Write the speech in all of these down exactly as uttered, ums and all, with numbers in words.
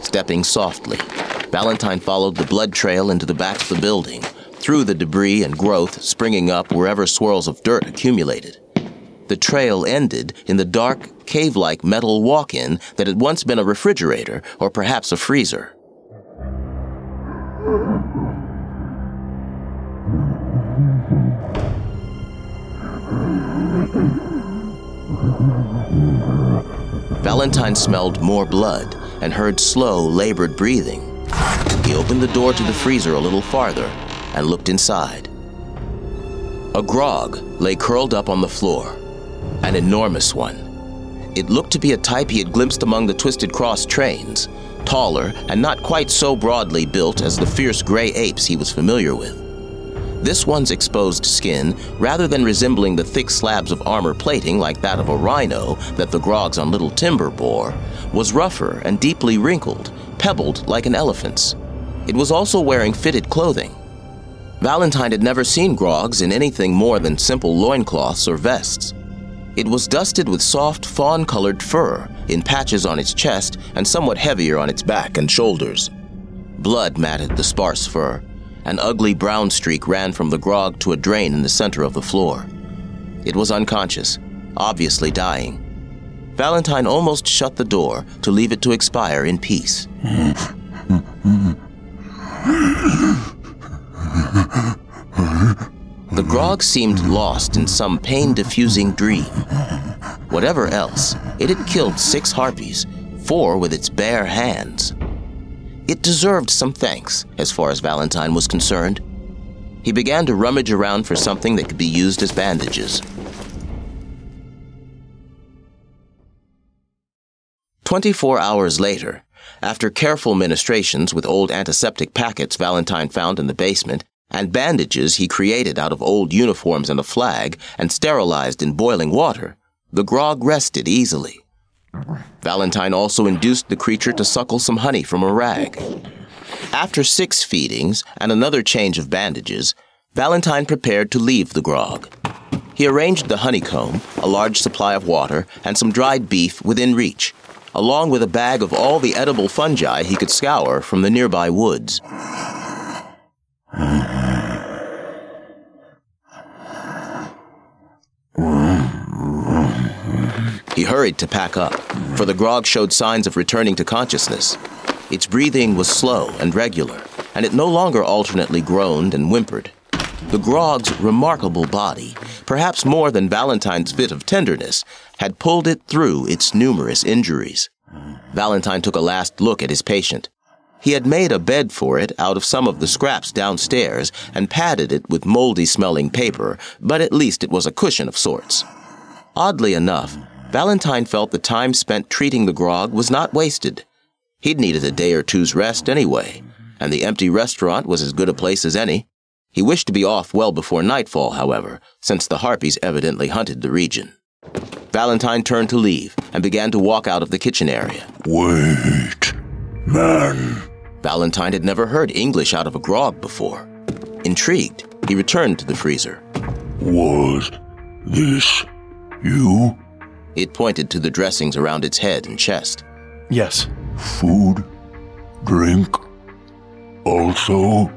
stepping softly. Valentine followed the blood trail into the back of the building, through the debris and growth springing up wherever swirls of dirt accumulated. The trail ended in the dark, cave-like metal walk-in that had once been a refrigerator or perhaps a freezer. Valentine smelled more blood and heard slow, labored breathing. He opened the door to the freezer a little farther and looked inside. A grog lay curled up on the floor, an enormous one. It looked to be a type he had glimpsed among the Twisted Cross trains, taller and not quite so broadly built as the fierce gray apes he was familiar with. This one's exposed skin, rather than resembling the thick slabs of armor plating like that of a rhino that the grogs on Little Timber bore, was rougher and deeply wrinkled, pebbled like an elephant's. It was also wearing fitted clothing. Valentine had never seen grogs in anything more than simple loincloths or vests. It was dusted with soft, fawn-colored fur in patches on its chest and somewhat heavier on its back and shoulders. Blood matted the sparse fur. An ugly brown streak ran from the grog to a drain in the center of the floor. It was unconscious, obviously dying. Valentine almost shut the door to leave it to expire in peace. The grog seemed lost in some pain-diffusing dream. Whatever else, it had killed six harpies, four with its bare hands. It deserved some thanks, as far as Valentine was concerned. He began to rummage around for something that could be used as bandages. Twenty-four hours later, after careful ministrations with old antiseptic packets Valentine found in the basement, and bandages he created out of old uniforms and a flag and sterilized in boiling water, the grog rested easily. Valentine also induced the creature to suckle some honey from a rag. After six feedings and another change of bandages, Valentine prepared to leave the grog. He arranged the honeycomb, a large supply of water, and some dried beef within reach, along with a bag of all the edible fungi he could scour from the nearby woods. He hurried to pack up, for the grog showed signs of returning to consciousness. Its breathing was slow and regular, and it no longer alternately groaned and whimpered. The grog's remarkable body, perhaps more than Valentine's fit of tenderness, had pulled it through its numerous injuries. Valentine took a last look at his patient. He had made a bed for it out of some of the scraps downstairs and padded it with moldy-smelling paper, but at least it was a cushion of sorts. Oddly enough, Valentine felt the time spent treating the grog was not wasted. He'd needed a day or two's rest anyway, and the empty restaurant was as good a place as any. He wished to be off well before nightfall, however, since the harpies evidently hunted the region. Valentine turned to leave and began to walk out of the kitchen area. Wait, man. Valentine had never heard English out of a grog before. Intrigued, he returned to the freezer. Was this you? It pointed to the dressings around its head and chest. Yes. Food? Drink? Also?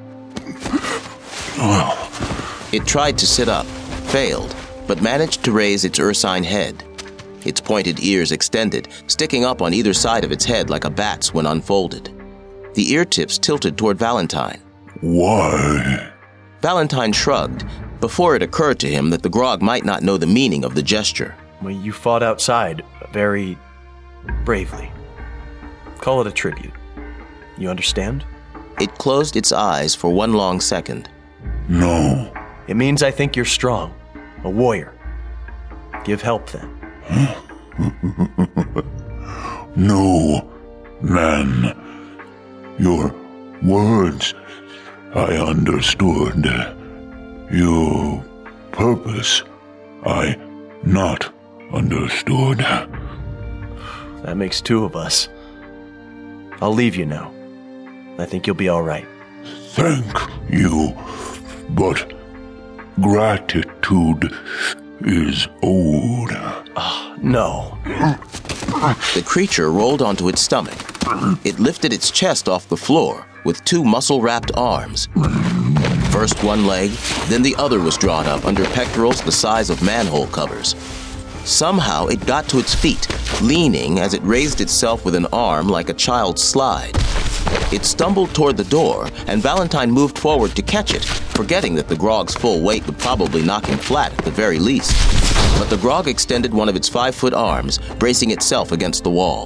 It tried to sit up, failed, but managed to raise its ursine head. Its pointed ears extended, sticking up on either side of its head like a bat's when unfolded. The ear tips tilted toward Valentine. Why? Valentine shrugged, before it occurred to him that the grog might not know the meaning of the gesture. Well, you fought outside very bravely. Call it a tribute. You understand? It closed its eyes for one long second. No. It means I think you're strong, a warrior. Give help then. No, man. Your words, I understood. Your purpose, I not understood. That makes two of us. I'll leave you now. I think you'll be all right. Thank you, but gratitude is owed. Oh, no. The creature rolled onto its stomach, It lifted its chest off the floor with two muscle-wrapped arms. First one leg, then the other was drawn up under pectorals the size of manhole covers. Somehow it got to its feet, leaning as it raised itself with an arm like a child's slide. It stumbled toward the door, and Valentine moved forward to catch it, forgetting that the grog's full weight would probably knock him flat at the very least. But the grog extended one of its five-foot arms, bracing itself against the wall.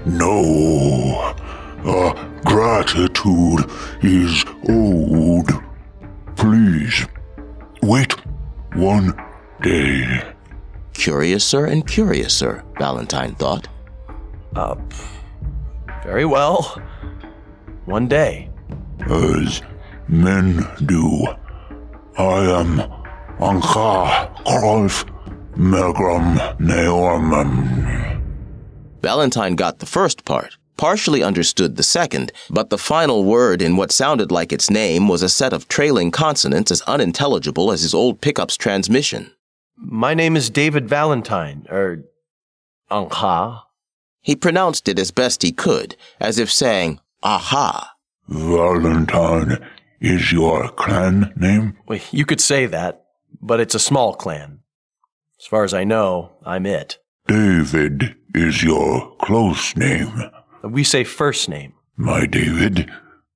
No, uh, gratitude is owed. Please, wait one day. Curiouser and curiouser, Valentine thought. Uh, very well. One day. As men do, I am Ancha Krolf Megram Neormam. Valentine got the first part, partially understood the second, but the final word in what sounded like its name was a set of trailing consonants as unintelligible as his old pickup's transmission. My name is David Valentine, er, Ancha. He pronounced it as best he could, as if saying, aha. Valentine is your clan name? Well, you could say that, but it's a small clan. As far as I know, I'm it. David is your close name. We say first name. My David,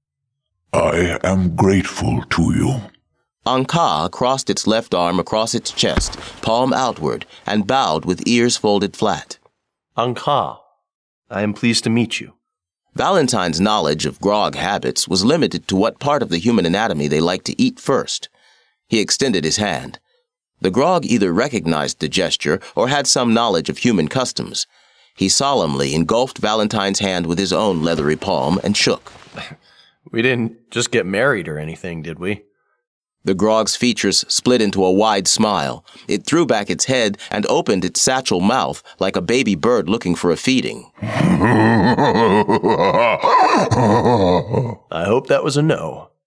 I am grateful to you. Ancha crossed its left arm across its chest, palm outward, and bowed with ears folded flat. Ancha, I am pleased to meet you. Valentine's knowledge of grog habits was limited to what part of the human anatomy they liked to eat first. He extended his hand. The grog either recognized the gesture or had some knowledge of human customs. He solemnly engulfed Valentine's hand with his own leathery palm and shook. We didn't just get married or anything, did we? The grog's features split into a wide smile. It threw back its head and opened its satchel mouth like a baby bird looking for a feeding. I hope that was a no.